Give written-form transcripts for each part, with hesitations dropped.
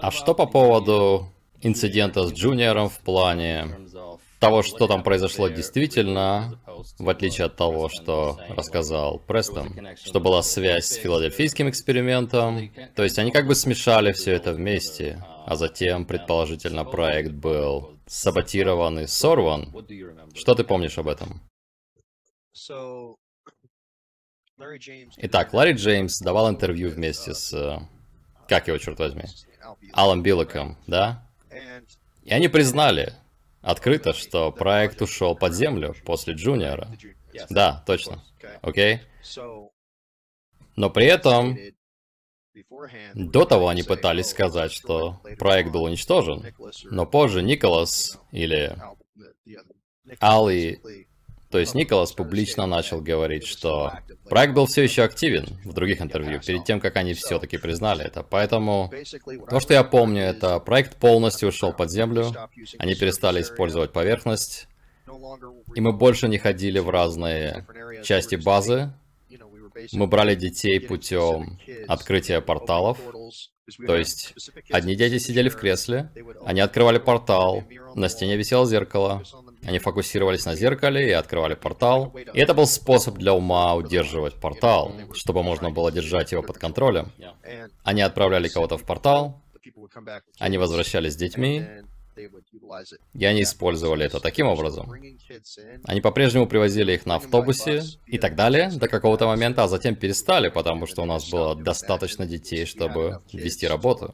А что по поводу инцидента с Джуниором в плане того, что там произошло действительно, в отличие от того, что рассказал Престон, что была связь с филадельфийским экспериментом, то есть они как бы смешали все это вместе, а затем, предположительно, проект был саботирован и сорван. Что ты помнишь об этом? Итак, Ларри Джеймс давал интервью вместе с... Как его, черт возьми? Аллом Биллоком, да? И они признали открыто, что проект ушел под землю после Джуниора. Да, точно. Окей? Но при этом, до того они пытались сказать, что проект был уничтожен. Но позже Николас, или Алли, то есть Николас публично начал говорить, что проект был все еще активен в других интервью, перед тем, как они все-таки признали это. Поэтому то, что я помню, это проект полностью ушел под землю, они перестали использовать поверхность, и мы больше не ходили в разные части базы. Мы брали детей путем открытия порталов. То есть, одни дети сидели в кресле, они открывали портал, на стене висело зеркало, они фокусировались на зеркале и открывали портал. И это был способ для ума удерживать портал, чтобы можно было держать его под контролем. Они отправляли кого-то в портал, они возвращались с детьми, и они использовали это таким образом. Они по-прежнему привозили их на автобусе и так далее до какого-то момента, а затем перестали, потому что у нас было достаточно детей, чтобы вести работу.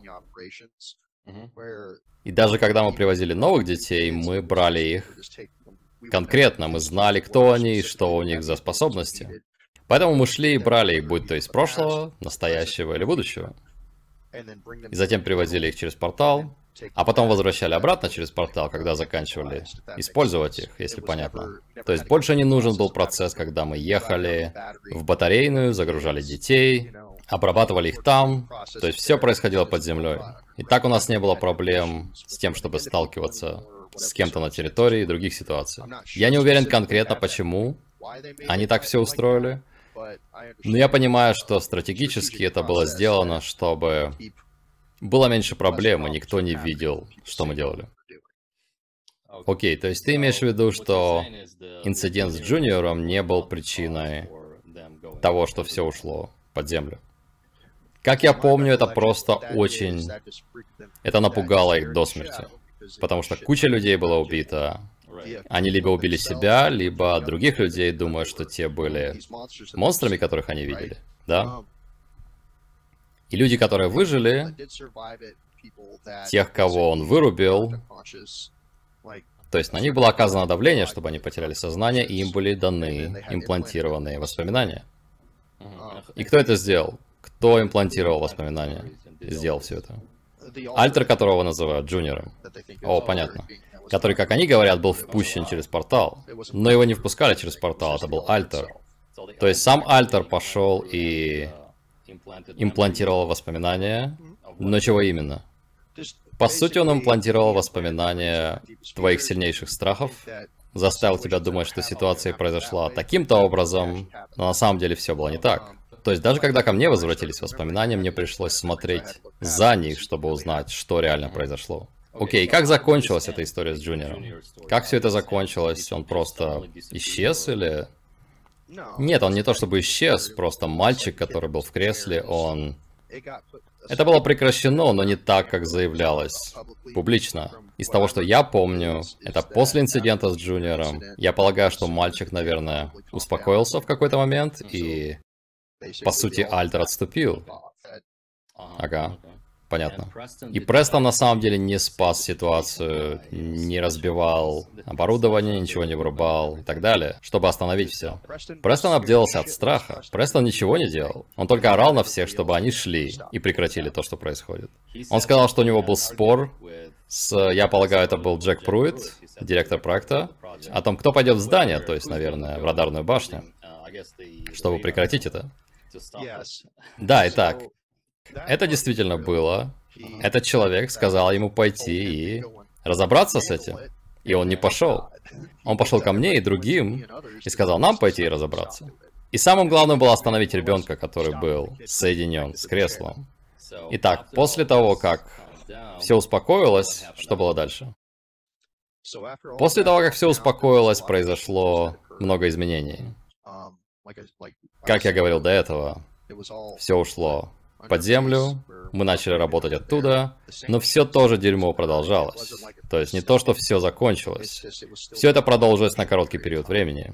И даже когда мы привозили новых детей, мы брали их конкретно, мы знали, кто они и что у них за способности. Поэтому мы шли и брали их, будь то из прошлого, настоящего или будущего. И затем привозили их через портал, а потом возвращали обратно через портал, когда заканчивали использовать их, если понятно. То есть больше не нужен был процесс, когда мы ехали в батарейную, загружали детей, обрабатывали их там, то есть все происходило под землей. И так у нас не было проблем с тем, чтобы сталкиваться с кем-то на территории и других ситуациях. Я не уверен конкретно, почему они так все устроили, но я понимаю, что стратегически это было сделано, чтобы было меньше проблем, и никто не видел, что мы делали. Окей, то есть ты имеешь в виду, что инцидент с Джуниором не был причиной того, что все ушло под землю? Как я помню, это просто очень... Это напугало их до смерти. Потому что куча людей была убита. Они либо убили себя, либо других людей, думая, что те были монстрами, которых они видели. Да? И люди, которые выжили, тех, кого он вырубил, то есть на них было оказано давление, чтобы они потеряли сознание, и им были даны имплантированные воспоминания. И кто это сделал? Кто имплантировал воспоминания и сделал все это? Альтер, которого называют Джуниором. О, понятно. Который, как они говорят, был впущен через портал. Но его не впускали через портал, это был Альтер. То есть сам Альтер пошел и имплантировал воспоминания. Но чего именно? По сути, он имплантировал воспоминания твоих сильнейших страхов, заставил тебя думать, что ситуация произошла таким-то образом, но на самом деле все было не так. То есть даже когда ко мне возвратились воспоминания, мне пришлось смотреть за них, чтобы узнать, что реально произошло. Окей, как закончилась эта история с Джуниором? Как все это закончилось? Он просто исчез или... Нет, он не то чтобы исчез, просто мальчик, который был в кресле, он... Это было прекращено, но не так, как заявлялось публично. Из того, что я помню, это после инцидента с Джуниором. Я полагаю, что мальчик, наверное, успокоился в какой-то момент, и, по сути, Альтер отступил. Ага, понятно. И Престон на самом деле не спас ситуацию, не разбивал оборудование, ничего не вырубал и так далее, чтобы остановить все. Престон обделался от страха. Престон ничего не делал. Он только орал на всех, чтобы они шли и прекратили то, что происходит. Он сказал, что у него был спор с, я полагаю, это был Джек Пруит, директор проекта, о том, кто пойдет в здание, то есть, наверное, в радарную башню, чтобы прекратить это. Да, итак. Это действительно было. Этот человек сказал ему пойти и разобраться с этим. И он не пошел. Он пошел ко мне и другим и сказал нам пойти и разобраться. И самым главным было остановить ребенка, который был соединен с креслом. Итак, после того, как все успокоилось, что было дальше? После того, как все успокоилось, произошло много изменений. Как я говорил до этого, все ушло под землю, мы начали работать оттуда, но все тоже дерьмо продолжалось. То есть не то, что все закончилось. Все это продолжилось на короткий период времени.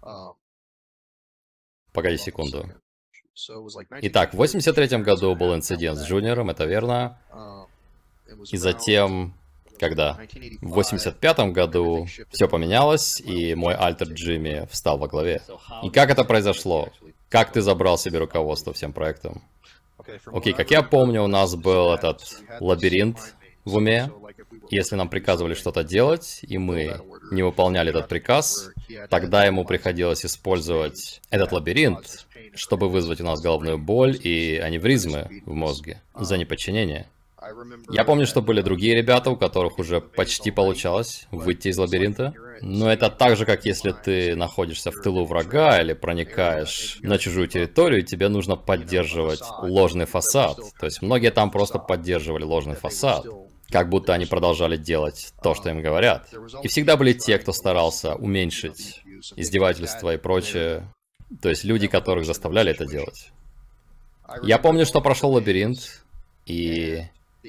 Погоди секунду. Итак, в 83-м году был инцидент с Джуниором, это верно. И затем, когда? В 85-м году все поменялось, и мой альтер Джимми встал во главе. И как это произошло? Как ты забрал себе руководство всем проектом? Окей, как я помню, у нас был этот лабиринт в уме. Если нам приказывали что-то делать, и мы не выполняли этот приказ, тогда ему приходилось использовать этот лабиринт, чтобы вызвать у нас головную боль и аневризмы в мозге за неподчинение. Я помню, что были другие ребята, у которых уже почти получалось выйти из лабиринта. Но это так же, как если ты находишься в тылу врага или проникаешь на чужую территорию, и тебе нужно поддерживать ложный фасад. То есть многие там просто поддерживали ложный фасад, как будто они продолжали делать то, что им говорят. И всегда были те, кто старался уменьшить издевательства и прочее. То есть люди, которых заставляли это делать. Я помню, что прошел лабиринт, и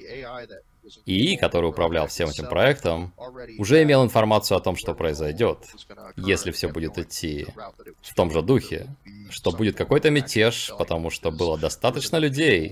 ИИ, который управлял всем этим проектом, уже имел информацию о том, что произойдет, если все будет идти в том же духе, что будет какой-то мятеж, потому что было достаточно людей,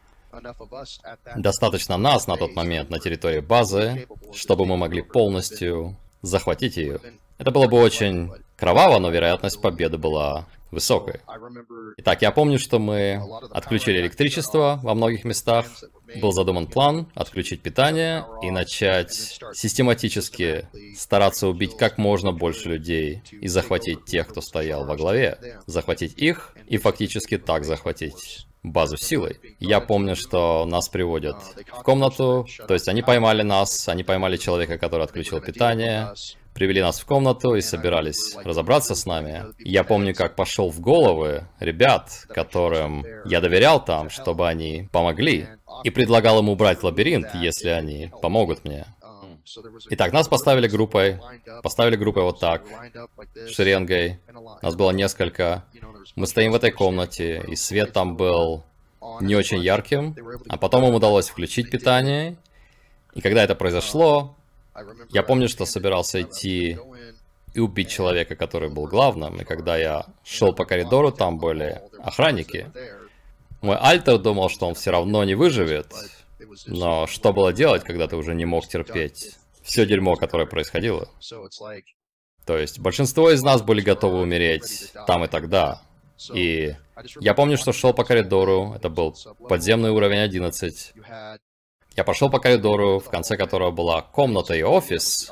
достаточно нас на тот момент на территории базы, чтобы мы могли полностью захватить ее. Это было бы очень кроваво, но вероятность победы была высокой. Итак, я помню, что мы отключили электричество во многих местах. Был задуман план отключить питание и начать систематически стараться убить как можно больше людей и захватить тех, кто стоял во главе. Захватить их и фактически так захватить базу силой. Я помню, что нас приводят в комнату, то есть они поймали нас, они поймали человека, который отключил питание, привели нас в комнату и собирались разобраться с нами. Я помню, как пошел в головы ребят, которым я доверял там, чтобы они помогли, и предлагал им убрать лабиринт, если они помогут мне. Итак, нас поставили группой вот так, шеренгой. Нас было несколько. Мы стоим в этой комнате, и свет там был не очень ярким, а потом им удалось включить питание. И когда это произошло, я помню, что собирался идти и убить человека, который был главным. И когда я шел по коридору, там были охранники. Мой альтер думал, что он все равно не выживет. Но что было делать, когда ты уже не мог терпеть все дерьмо, которое происходило? То есть большинство из нас были готовы умереть там и тогда. И я помню, что шел по коридору, это был подземный уровень 11. Я пошел по коридору, в конце которого была комната и офис,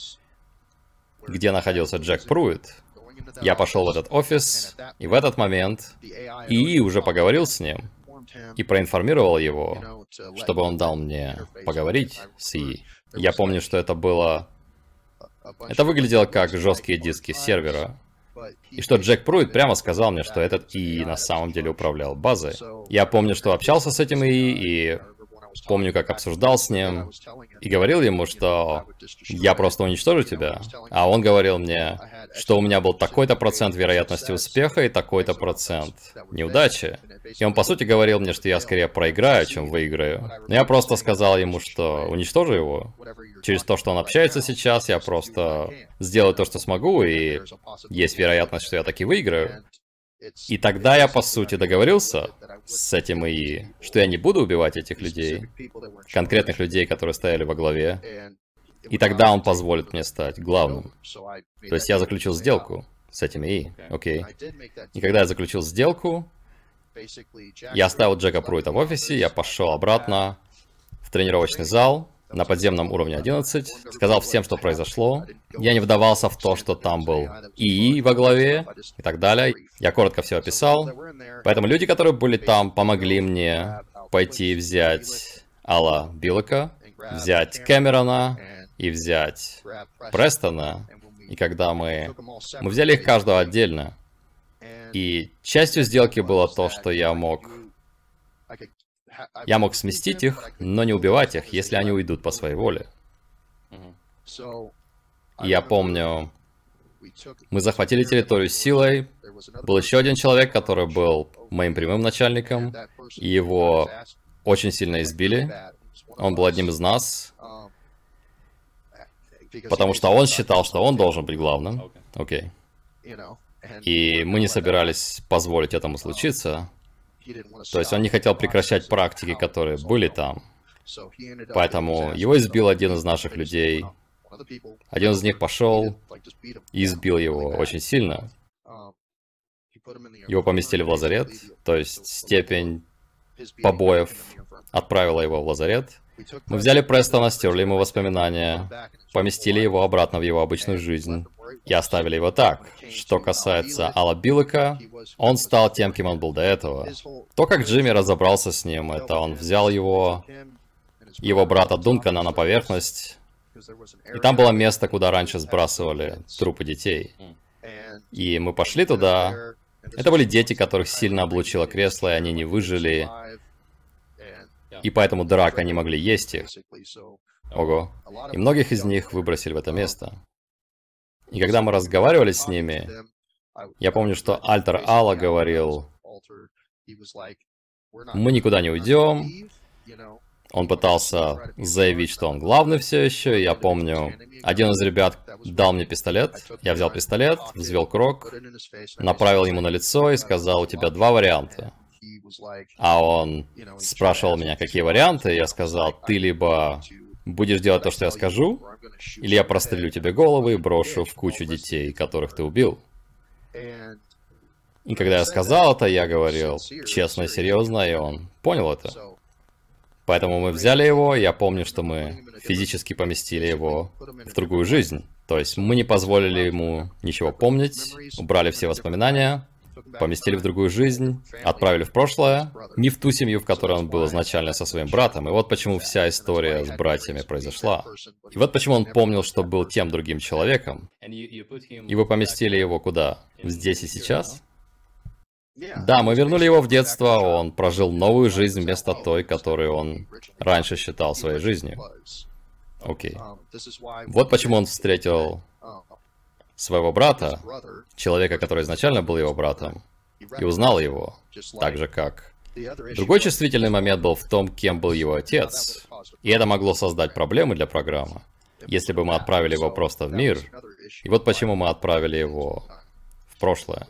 где находился Джек Пруит. Я пошел в этот офис, и в этот момент ИИ уже поговорил с ним и проинформировал его, чтобы он дал мне поговорить с ИИ. Я помню, что это было... Это выглядело как жесткие диски сервера. И что Джек Пруит прямо сказал мне, что этот ИИ на самом деле управлял базой. Я помню, что общался с этим ИИ, и помню, как обсуждал с ним, и говорил ему, что я просто уничтожу тебя. А он говорил мне, что у меня был такой-то процент вероятности успеха и такой-то процент неудачи. И он, по сути, говорил мне, что я скорее проиграю, чем выиграю. Но я просто сказал ему, что уничтожу его. Через то, что он общается сейчас, я просто сделаю то, что смогу, и есть вероятность, что я таки выиграю. И тогда я, по сути, договорился с этим ИИ, что я не буду убивать этих людей, конкретных людей, которые стояли во главе, и тогда он позволит мне стать главным. То есть я заключил сделку с этим ИИ, окей. И когда я заключил сделку, я оставил Джека Пруита в офисе, я пошел обратно в тренировочный зал, на подземном уровне 11, сказал всем, что произошло. Я не вдавался в то, что там был ИИ во главе и так далее. Я коротко все описал. Поэтому люди, которые были там, помогли мне пойти взять Алла Биллека, взять Кэмерона и взять Престона. И когда мы взяли их каждого отдельно. И частью сделки было то, что я мог Я мог сместить их, но не убивать их, если они уйдут по своей воле. И я помню, мы захватили территорию силой. Был еще один человек, который был моим прямым начальником, и его очень сильно избили. Он был одним из нас, потому что он считал, что он должен быть главным. Окей. И мы не собирались позволить этому случиться. То есть он не хотел прекращать практики, которые были там. Поэтому его избил один из наших людей. Один из них пошел и избил его очень сильно. Его поместили в лазарет, то есть степень побоев отправила его в лазарет. Мы взяли Престона, стерли ему воспоминания, поместили его обратно в его обычную жизнь и оставили его так. Что касается Алла Билека, он стал тем, кем он был до этого. То, как Джимми разобрался с ним, это он взял его брата Дункана на поверхность, и там было место, куда раньше сбрасывали трупы детей. И мы пошли туда. Это были дети, которых сильно облучило кресло, и они не выжили. И поэтому драка не могли есть их. Ого. И многих из них выбросили в это место. И когда мы разговаривали с ними, я помню, что Альтер Алла говорил: мы никуда не уйдем. Он пытался заявить, что он главный все еще. Я помню, один из ребят дал мне пистолет. Я взял пистолет, взвел крок, направил ему на лицо и сказал: у тебя два варианта. А он спрашивал меня, какие варианты. Я сказал: ты либо будешь делать то, что я скажу, или я прострелю тебе голову и брошу в кучу детей, которых ты убил. И когда я сказал это, я говорил честно и серьезно, и он понял это. Поэтому мы взяли его, я помню, что мы физически поместили его в другую жизнь. То есть мы не позволили ему ничего помнить, убрали все воспоминания, поместили в другую жизнь, отправили в прошлое, не в ту семью, в которой он был изначально со своим братом. И вот почему вся история с братьями произошла. И вот почему он помнил, что был тем другим человеком. И вы поместили его куда? Здесь и сейчас? Да, мы вернули его в детство, он прожил новую жизнь вместо той, которую он раньше считал своей жизнью. Окей. Вот почему он встретил своего брата, человека, который изначально был его братом, и узнал его, так же как... Другой чувствительный момент был в том, кем был его отец, и это могло создать проблемы для программы, если бы мы отправили его просто в мир. И вот почему мы отправили его в прошлое.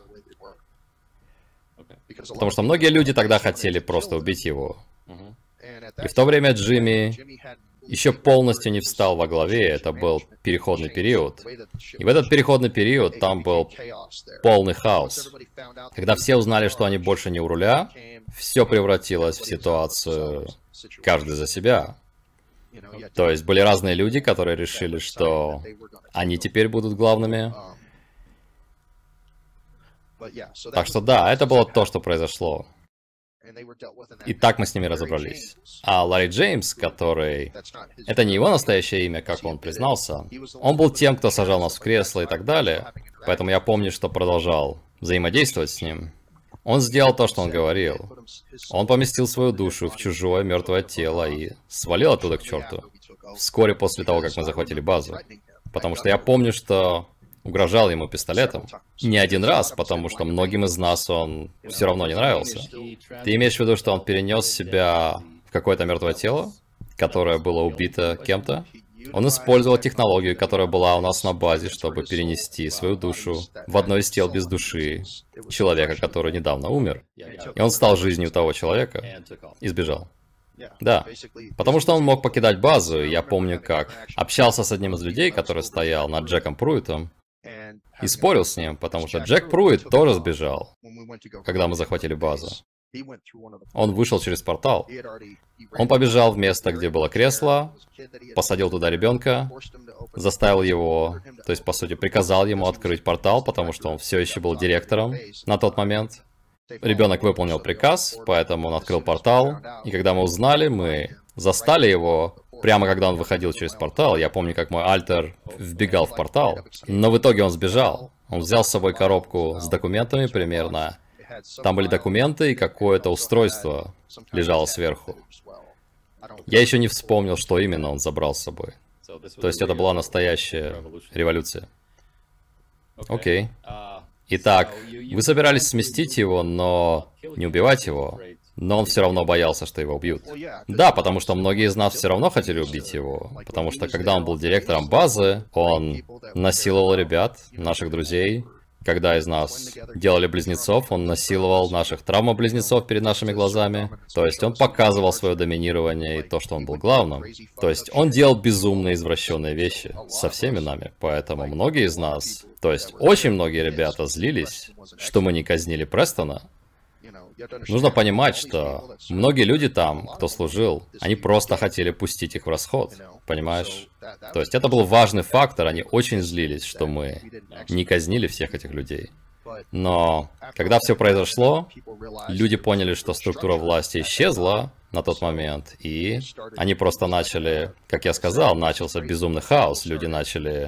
Потому что многие люди тогда хотели просто убить его. И в то время Джимми еще полностью не встал во главе, это был переходный период. И в этот переходный период там был полный хаос. Когда все узнали, что они больше не у руля, все превратилось в ситуацию каждый за себя. То есть были разные люди, которые решили, что они теперь будут главными. Так что да, это было то, что произошло. И так мы с ними разобрались. А Ларри Джеймс, который... Это не его настоящее имя, как он признался. Он был тем, кто сажал нас в кресло и так далее. Поэтому я помню, что продолжал взаимодействовать с ним. Он сделал то, что он говорил. Он поместил свою душу в чужое мертвое тело и свалил оттуда к черту. Вскоре после того, как мы захватили базу. Потому что я помню, что... угрожал ему пистолетом. Не один раз, потому что многим из нас он все равно не нравился. Ты имеешь в виду, что он перенес себя в какое-то мертвое тело, которое было убито кем-то? Он использовал технологию, которая была у нас на базе, чтобы перенести свою душу в одно из тел без души человека, который недавно умер. И он стал жизнью того человека и сбежал. Да, потому что он мог покидать базу. Я помню, как общался с одним из людей, который стоял над Джеком Пруитом, и спорил с ним, потому что Джек Пруит тоже сбежал, когда мы захватили базу. Он вышел через портал. Он побежал в место, где было кресло, посадил туда ребенка, заставил его, то есть, по сути, приказал ему открыть портал, потому что он все еще был директором на тот момент. Ребенок выполнил приказ, поэтому он открыл портал, и когда мы узнали, мы застали его прямо когда он выходил через портал. Я помню, как мой альтер вбегал в портал, но в итоге он сбежал. Он взял с собой коробку с документами примерно Там были документы и какое-то устройство лежало сверху. Я еще не вспомнил, что именно он забрал с собой. То есть это была настоящая революция. Окей. Итак, вы собирались сместить его, но не убивать его. Но он все равно боялся, что его убьют. Да, потому что многие из нас все равно хотели убить его. Потому что когда он был директором базы, он насиловал ребят, наших друзей. Когда из нас делали близнецов, он насиловал наших травма-близнецов перед нашими глазами. То есть он показывал свое доминирование и то, что он был главным. То есть он делал безумные извращенные вещи со всеми нами. Поэтому многие из нас, то есть очень многие ребята злились, что мы не казнили Престона. Нужно понимать, что многие люди там, кто служил, они просто хотели пустить их в расход. Понимаешь? То есть это был важный фактор, они очень злились, что мы не казнили всех этих людей. Но когда все произошло, люди поняли, что структура власти исчезла на тот момент, и они просто начали, как я сказал, начался безумный хаос. Люди начали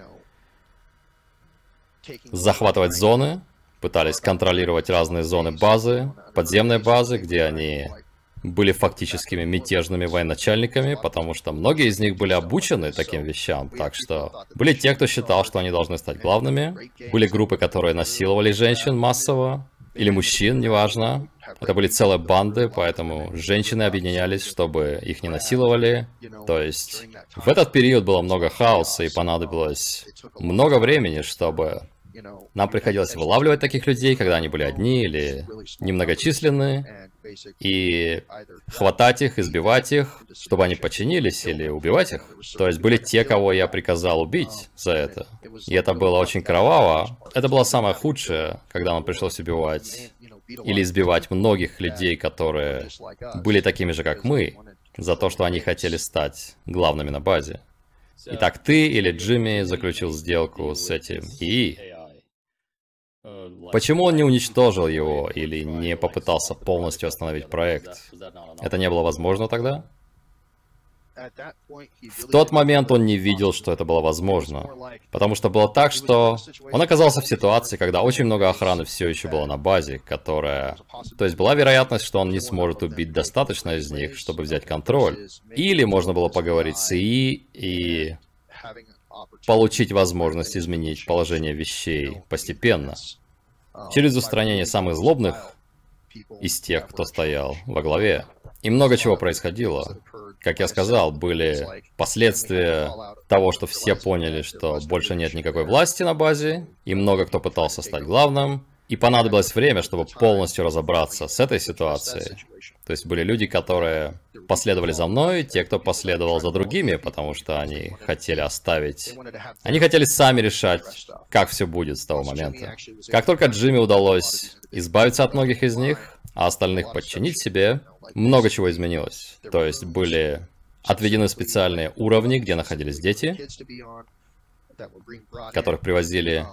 захватывать зоны, пытались контролировать разные зоны базы, подземной базы, где они были фактическими мятежными военачальниками, потому что многие из них были обучены таким вещам, так что были те, кто считал, что они должны стать главными, были группы, которые насиловали женщин массово, или мужчин, неважно. Это были целые банды, поэтому женщины объединялись, чтобы их не насиловали. То есть в этот период было много хаоса, и понадобилось много времени, чтобы... Нам приходилось вылавливать таких людей, когда они были одни или немногочисленные, и хватать их, избивать их, чтобы они подчинились, или убивать их. То есть были те, кого я приказал убить за это. И это было очень кроваво. Это было самое худшее, когда нам пришлось убивать или избивать многих людей, которые были такими же, как мы, за то, что они хотели стать главными на базе. Итак, ты или Джимми заключил сделку с этим ИИ. Почему он не уничтожил его или не попытался полностью остановить проект? Это не было возможно тогда? В тот момент он не видел, что это было возможно. Потому что было так, что он оказался в ситуации, когда очень много охраны все еще было на базе, которая... То есть была вероятность, что он не сможет убить достаточно из них, чтобы взять контроль. Или можно было поговорить с ИИ и получить возможность изменить положение вещей постепенно. Через устранение самых злобных из тех, кто стоял во главе. И много чего происходило. Как я сказал, были последствия того, что все поняли, что больше нет никакой власти на базе, и много кто пытался стать главным, и понадобилось время, чтобы полностью разобраться с этой ситуацией. То есть были люди, которые последовали за мной, те, кто последовал за другими, потому что они хотели оставить... Они хотели сами решать, как все будет с того момента. Как только Джимми удалось избавиться от многих из них, а остальных подчинить себе, много чего изменилось. То есть были отведены специальные уровни, где находились дети, которых привозили...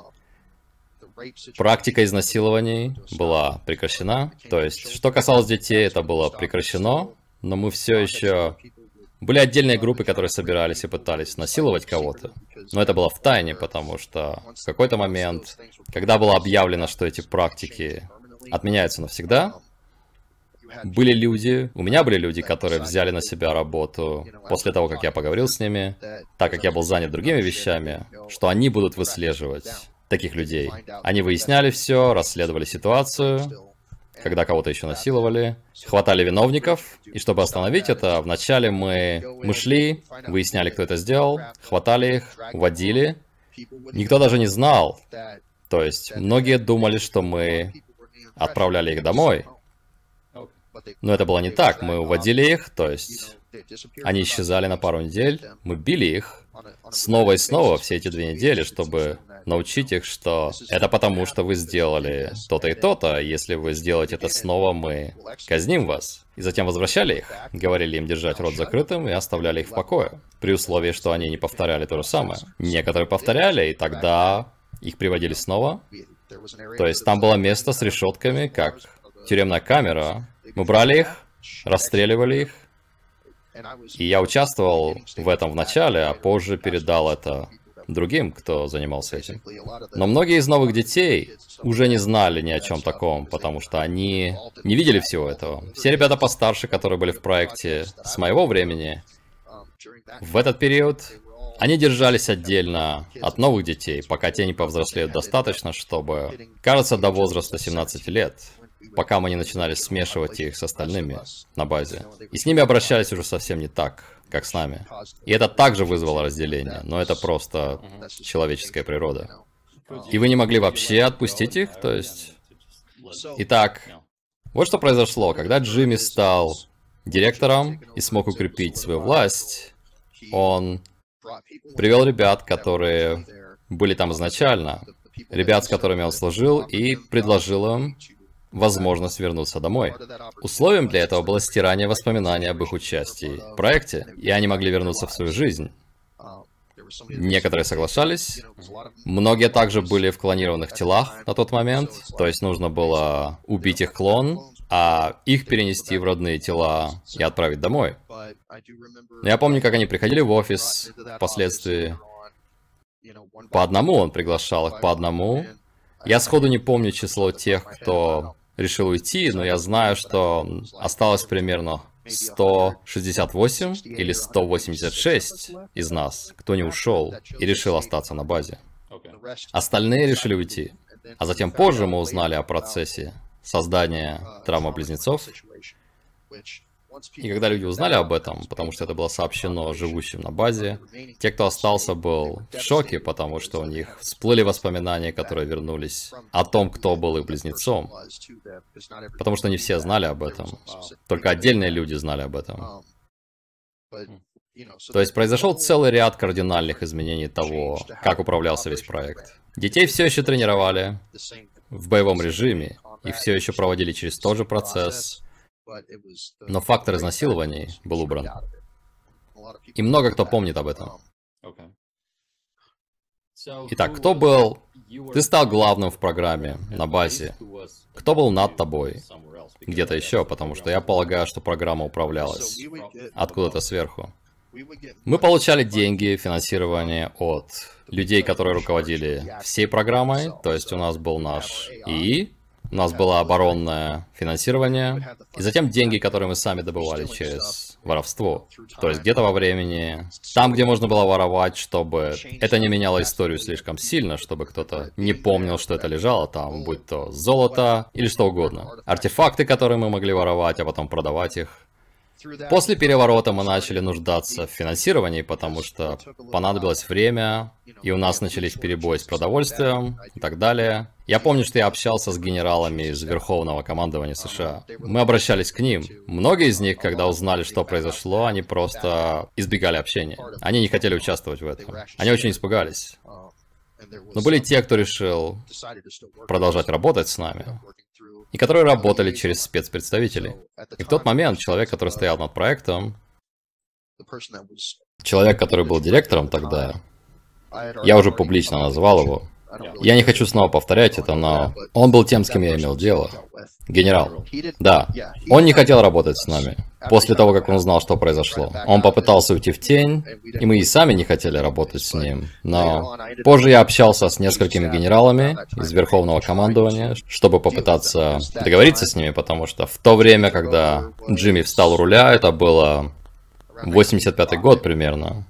Практика изнасилований была прекращена. То есть, что касалось детей, это было прекращено, но мы все еще... Были отдельные группы, которые собирались и пытались насиловать кого-то. Но это было в тайне, потому что в какой-то момент, когда было объявлено, что эти практики отменяются навсегда, были люди, у меня были люди, которые взяли на себя работу после того, как я поговорил с ними, так как я был занят другими вещами, что они будут выслеживать таких людей. Они выясняли все, расследовали ситуацию, когда кого-то еще насиловали, хватали виновников, и чтобы остановить это, вначале мы шли, выясняли, кто это сделал, хватали их, уводили. Никто даже не знал. То есть, многие думали, что мы отправляли их домой. Но это было не так, мы уводили их, то есть, они исчезали на пару недель, мы били их снова и снова все эти 2 недели, чтобы научить их, что это потому, что вы сделали то-то и то-то, если вы сделаете это снова, мы казним вас. И затем возвращали их, говорили им держать рот закрытым и оставляли их в покое, при условии, что они не повторяли то же самое. Некоторые повторяли, и тогда их приводили снова. То есть там было место с решетками, как тюремная камера. Мы брали их, расстреливали их, и я участвовал в этом в начале, а позже передал это другим, кто занимался этим. Но многие из новых детей уже не знали ни о чем таком, потому что они не видели всего этого. Все ребята постарше, которые были в проекте с моего времени, в этот период они держались отдельно от новых детей, пока те не повзрослеют достаточно, чтобы, кажется, до возраста 17 лет, пока мы не начинали смешивать их с остальными на базе. И с ними обращались уже совсем не так, как с нами. И это также вызвало разделение, но это просто человеческая природа. И вы не могли вообще отпустить их, то есть... Итак, вот что произошло. Когда Джимми стал директором и смог укрепить свою власть, он привел ребят, которые были там изначально, ребят, с которыми он служил, и предложил им возможность вернуться домой. Условием для этого было стирание воспоминаний об их участии в проекте, и они могли вернуться в свою жизнь. Некоторые соглашались, многие также были в клонированных телах на тот момент, то есть нужно было убить их клон, а их перенести в родные тела и отправить домой. Но я помню, как они приходили в офис впоследствии. По одному он приглашал их, по одному. Я сходу не помню число тех, кто решил уйти, но я знаю, что осталось примерно 168 или 186 из нас, кто не ушел и решил остаться на базе. Остальные решили уйти. А затем позже мы узнали о процессе создания травма-близнецов. И когда люди узнали об этом, потому что это было сообщено живущим на базе, те, кто остался, был в шоке, потому что у них всплыли воспоминания, которые вернулись о том, кто был их близнецом. Потому что не все знали об этом. Только отдельные люди знали об этом. То есть произошел целый ряд кардинальных изменений того, как управлялся весь проект. Детей все еще тренировали в боевом режиме, их все еще проводили через тот же процесс, но фактор изнасилований был убран. И много кто помнит об этом. Итак, кто был... Ты стал главным в программе, на базе. Кто был над тобой? Где-то еще, потому что я полагаю, что программа управлялась откуда-то сверху. Мы получали деньги, финансирование от людей, которые руководили всей программой. То есть у нас был наш ИИ, у нас было оборонное финансирование, и затем деньги, которые мы сами добывали через воровство. То есть где-то во времени, там, где можно было воровать, чтобы это не меняло историю слишком сильно, чтобы кто-то не помнил, что это лежало там, будь то золото или что угодно. Артефакты, которые мы могли воровать, а потом продавать их. После переворота мы начали нуждаться в финансировании, потому что понадобилось время, и у нас начались перебои с продовольствием и так далее. Я помню, что я общался с генералами из Верховного командования США. Мы обращались к ним. Многие из них, когда узнали, что произошло, они просто избегали общения. Они не хотели участвовать в этом. Они очень испугались. Но были те, кто решил продолжать работать с нами, и которые работали через спецпредставителей. И в тот момент человек, который стоял над проектом, человек, который был директором тогда, я уже публично назвал его. Я не хочу снова повторять это, но он был тем, с кем я имел дело. Генерал. Да, он не хотел работать с нами. После того, как он узнал, что произошло. Он попытался уйти в тень, и мы и сами не хотели работать с ним. Но позже я общался с несколькими генералами из Верховного командования, чтобы попытаться договориться с ними, потому что в то время, когда Джимми встал у руля, это было 85-й год примерно.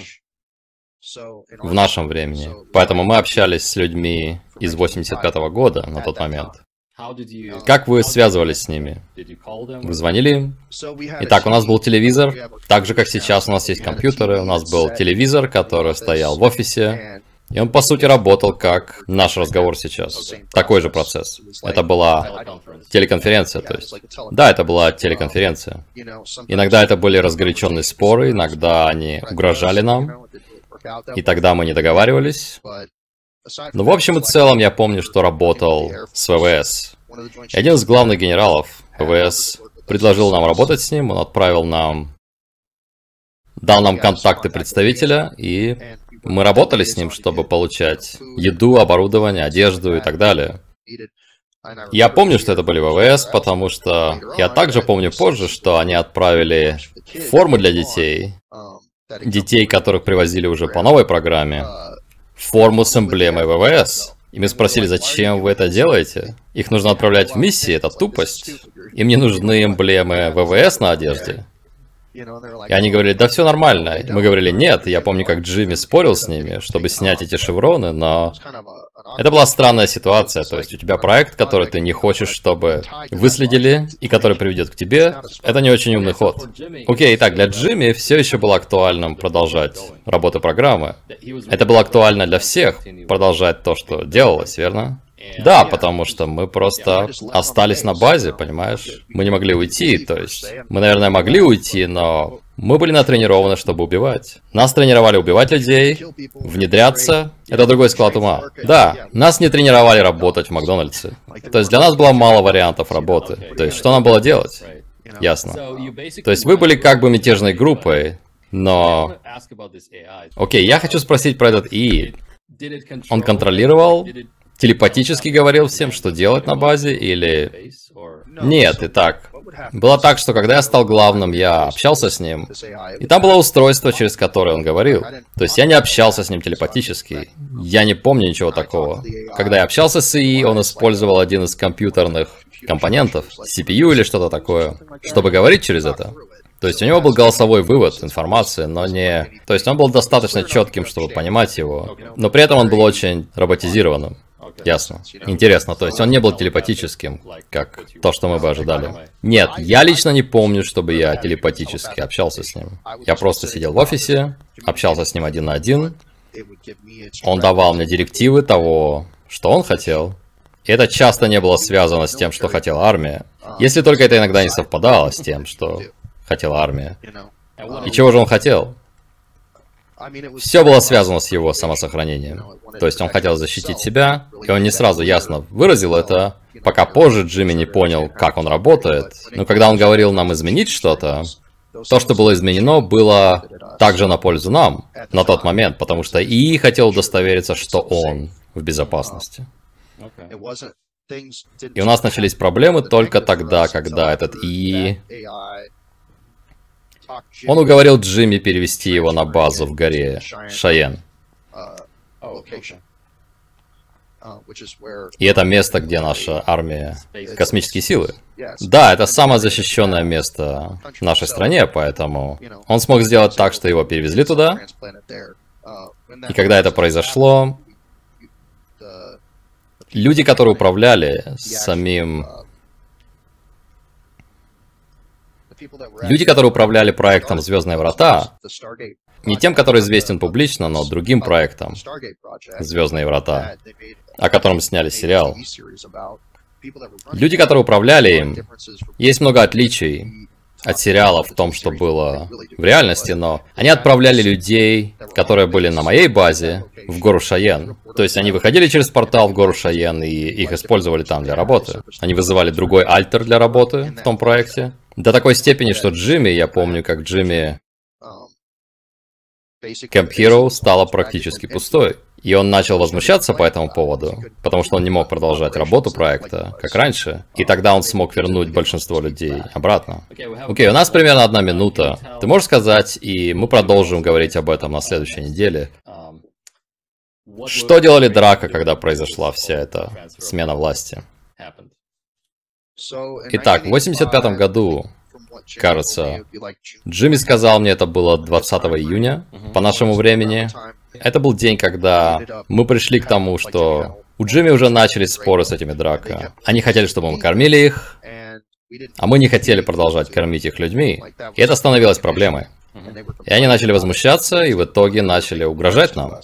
В нашем времени. Поэтому мы общались с людьми из 85-го года на тот момент. Как вы связывались с ними? Вы звонили им? Итак, у нас был телевизор. Так же, как сейчас у нас есть компьютеры, у нас был телевизор, который стоял в офисе. И он, по сути, работал как наш разговор сейчас. Такой же процесс. Это была телеконференция, то есть. Да, это была телеконференция. Иногда это были разгоряченные споры, иногда они угрожали нам. И тогда мы не договаривались. Но в общем и целом я помню, что работал с ВВС. И один из главных генералов ВВС предложил нам работать с ним, он отправил нам... дал нам контакты представителя, и мы работали с ним, чтобы получать еду, оборудование, одежду и так далее. Я помню, что это были ВВС, потому что я также помню позже, что они отправили формы для детей, которых привозили уже по новой программе, форму с эмблемой ВВС. И мы спросили, зачем вы это делаете? Их нужно отправлять в миссии, это тупость. Им не нужны эмблемы ВВС на одежде. И они говорили, да все нормально. И мы говорили, нет, я помню, как Джимми спорил с ними, чтобы снять эти шевроны, но... Это была странная ситуация, то есть у тебя проект, который ты не хочешь, чтобы выследили, и который приведет к тебе, это не очень умный ход. Окей, итак, для Джимми все еще было актуальным продолжать работу программы. Это было актуально для всех, продолжать то, что делалось, верно? Да, потому что мы просто остались на базе, понимаешь? Мы не могли уйти, то есть... Мы, наверное, могли уйти, но... Мы были натренированы, чтобы убивать. Нас тренировали убивать людей, внедряться. Это другой склад ума. Да, нас не тренировали работать в Макдональдсе. То есть для нас было мало вариантов работы. То есть что нам было делать? Ясно. То есть вы были как бы мятежной группой, но... Окей, я хочу спросить про этот ИИ. Он контролировал? Телепатически говорил всем, что делать на базе, или... Нет, итак. Было так, что когда я стал главным, я общался с ним, и там было устройство, через которое он говорил. То есть я не общался с ним телепатически. Я не помню ничего такого. Когда я общался с ИИ, он использовал один из компьютерных компонентов, CPU или что-то такое, чтобы говорить через это. То есть у него был голосовой вывод информации, но не... То есть он был достаточно четким, чтобы понимать его, но при этом он был очень роботизированным. Ясно. Интересно, то есть он не был телепатическим, как то, что мы бы ожидали. Нет, я лично не помню, чтобы я телепатически общался с ним. Я просто сидел в офисе, общался с ним один на один. Он давал мне директивы того, что он хотел. И это часто не было связано с тем, что хотела армия. Если только это иногда не совпадало с тем, что хотела армия. И чего же он хотел? Все было связано с его самосохранением. То есть он хотел защитить себя, и он не сразу ясно выразил это, пока позже Джимми не понял, как он работает. Но когда он говорил нам изменить что-то, то, что было изменено, было также на пользу нам на тот момент, потому что ИИ хотел удостовериться, что он в безопасности. И у нас начались проблемы только тогда, когда этот ИИ... Он уговорил Джимми перевести его на базу в горе Шайен. И это место, где наша армия, космические силы. Да, это самое защищенное место в нашей стране, поэтому он смог сделать так, что его перевезли туда. И когда это произошло, люди, которые управляли самим... Люди, которые управляли проектом «Звездные врата», не тем, который известен публично, но другим проектом «Звездные врата», о котором сняли сериал. Люди, которые управляли им, есть много отличий от сериала в том, что было в реальности, но они отправляли людей, которые были на моей базе, в гору Шайен. То есть они выходили через портал в гору Шайен и их использовали там для работы. Они вызывали другой альтер для работы в том проекте. До такой степени, что Джимми, я помню, как Джимми... Camp Hero стала практически пустой. И он начал возмущаться по этому поводу, потому что он не мог продолжать работу проекта, как раньше. И тогда он смог вернуть большинство людей обратно. Окей, у нас примерно 1 минута. Ты можешь сказать, и мы продолжим говорить об этом на следующей неделе. Что делали Драко, когда произошла вся эта смена власти? Итак, в 85 году, кажется, Джимми сказал мне, это было 20 июня, по нашему времени. Это был день, когда мы пришли к тому, что у Джимми уже начались споры с этими Драко. Они хотели, чтобы мы кормили их, а мы не хотели продолжать кормить их людьми. И это становилось проблемой. И они начали возмущаться, и в итоге начали угрожать нам.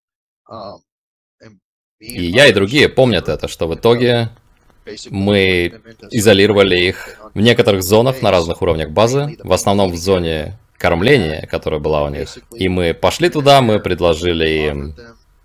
И я, и другие помнят это, что в итоге мы изолировали их в некоторых зонах на разных уровнях базы, в основном в зоне кормления, которая была у них. И мы пошли туда, мы предложили им...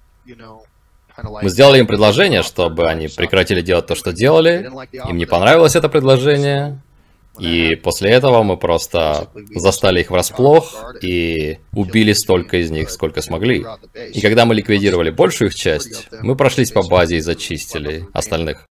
Мы сделали им предложение, чтобы они прекратили делать то, что делали. Им не понравилось это предложение. И после этого мы просто застали их врасплох и убили столько из них, сколько смогли. И когда мы ликвидировали большую их часть, мы прошлись по базе и зачистили остальных.